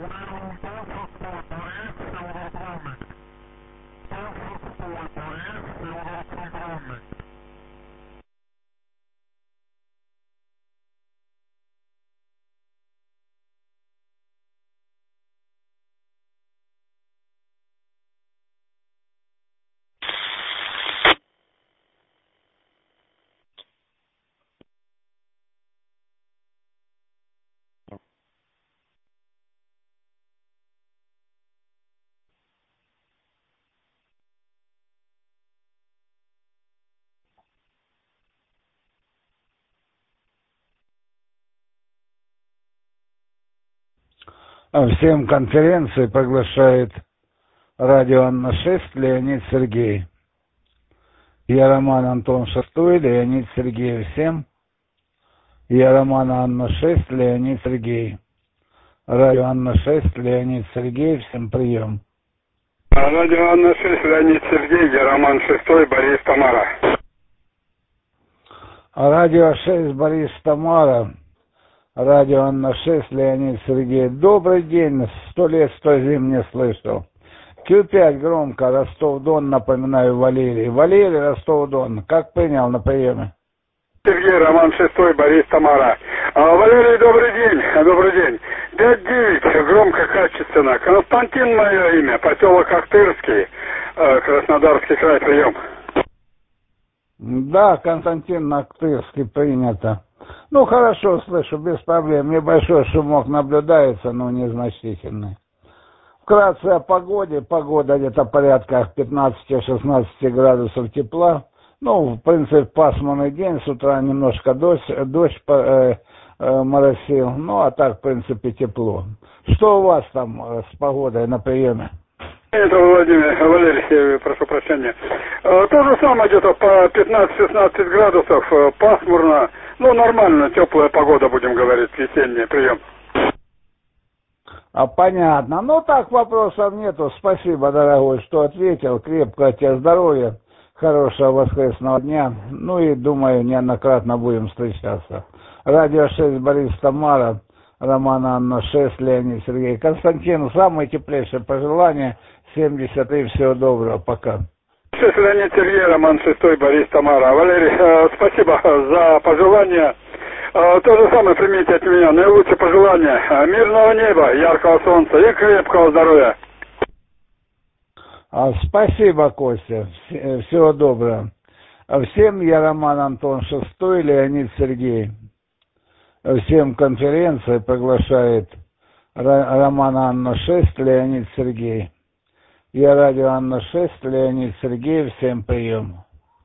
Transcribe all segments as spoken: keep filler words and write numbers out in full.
Всем конференции приглашает радио Анна шесть, Леонид Сергей. Я Роман Антон Шестой, Леонид Сергей. Всем. Я Роман Анна шесть, Леонид Сергей. Радио Анна шесть, Леонид Сергей. Всем прием. Радио Анна шесть, Леонид Сергей. Я Роман Шестой, Борис Тамара. Радио шесть, Борис Тамара. Радио Анна шесть, Леонид Сергей. Добрый день, сто лет, сто зим не слышал. Q пять громко, Ростов-Дон, напоминаю, Валерий. Валерий, Ростов-Дон, как принял на приеме? Сергей, Роман Шестой, Борис Тамара. А, Валерий, добрый день, добрый день. пять девять, громко, качественно. Константин мое имя, поселок Ахтырский, Краснодарский край, прием. Да, Константин Ахтырский, принято. Ну, хорошо, слышу, без проблем. Небольшой шумок наблюдается, но незначительный. Вкратце о погоде. Погода где-то порядка пятнадцати-шестнадцати градусов тепла. Ну, в принципе, пасмурный день. С утра немножко дождь, дождь э, э, моросил. Ну, а так, в принципе, тепло. Что у вас там э, с погодой на приеме? Это Владимир, Валерий, прошу прощения. То же самое, где-то по пятнадцать-шестнадцать градусов, пасмурно. Ну, нормально, теплая погода, будем говорить, весенний прием. А, понятно. Ну, так, вопросов нету. Спасибо, дорогой, что ответил. Крепкого тебе здоровья, хорошего воскресного дня. Ну и, думаю, неоднократно будем встречаться. Радио шесть, Борис Тамара, Роман Анна шесть, Леонид Сергей. Константин, самые теплейшие пожелания. семьдесят три, всего доброго, пока. шесть, Леонид Сергей, Роман Шестой, Борис Тамара. Валерий, э, спасибо за пожелания. Э, то же самое примите от меня. Наилучшие пожелания. Э, мирного неба, яркого солнца и крепкого здоровья. А, спасибо, Костя. Вс- всего доброго. Всем я Роман Антон Шестой, Леонид Сергей. Всем конференция приглашает Р- Роман Анна шесть, Леонид Сергей. Я радио Анна шесть, Леонид Сергей, всем прием.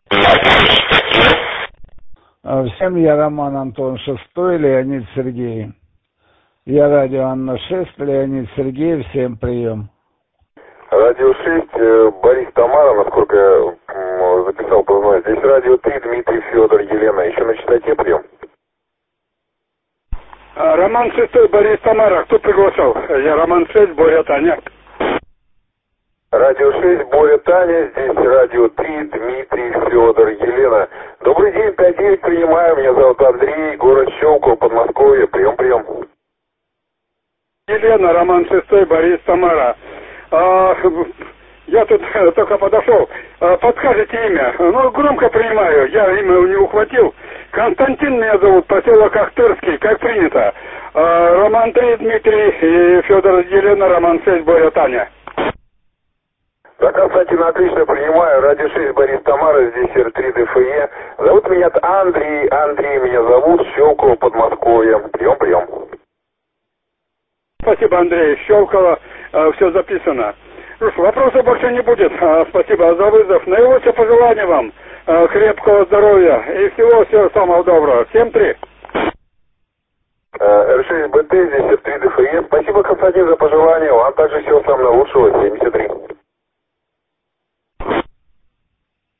Всем я Роман Антон Шестой, Леонид Сергей. Я радио Анна шесть, Леонид Сергей, всем прием. Радио шесть, Борис Тамара, насколько я записал, познаю. Здесь радио три, Дмитрий, Федор, Елена. Еще на частоте прием. Роман Шестой, Борис Тамара. Кто приглашал? Я Роман шесть, Боря, Таня. Радио шесть, Боря, Таня, здесь радио три, Дмитрий, Федор, Елена. Добрый день, пять девять принимаю, меня зовут Андрей, город Щелково, Подмосковье, прием, прием. Елена, Роман Шестой, Борис Тамара. А, я тут только подошел, а, подскажите имя, ну громко принимаю, я имя не ухватил. Константин меня зовут, поселок Ахтырский, как принято. А, Роман три, Дмитрий, и Федор, Елена, Роман шесть, Боря, Таня. Да, Константин, отлично принимаю. Радио шесть, Борис Тамара, здесь эр три дэ эф е. Зовут меня Андрей, Андрей меня зовут, Щелково, Подмосковье. Прием, прием. Спасибо, Андрей, Щелково, э, все записано. Ну, вопросов больше не будет. Э, спасибо за вызов. Наилучшие пожелания вам, э, крепкого здоровья и всего, всего самого доброго. Всем три. эр шесть бэ тэ, здесь эр три дэ эф е. Спасибо, Константин, за пожелания. Вам также всего самого лучшего. семьдесят три.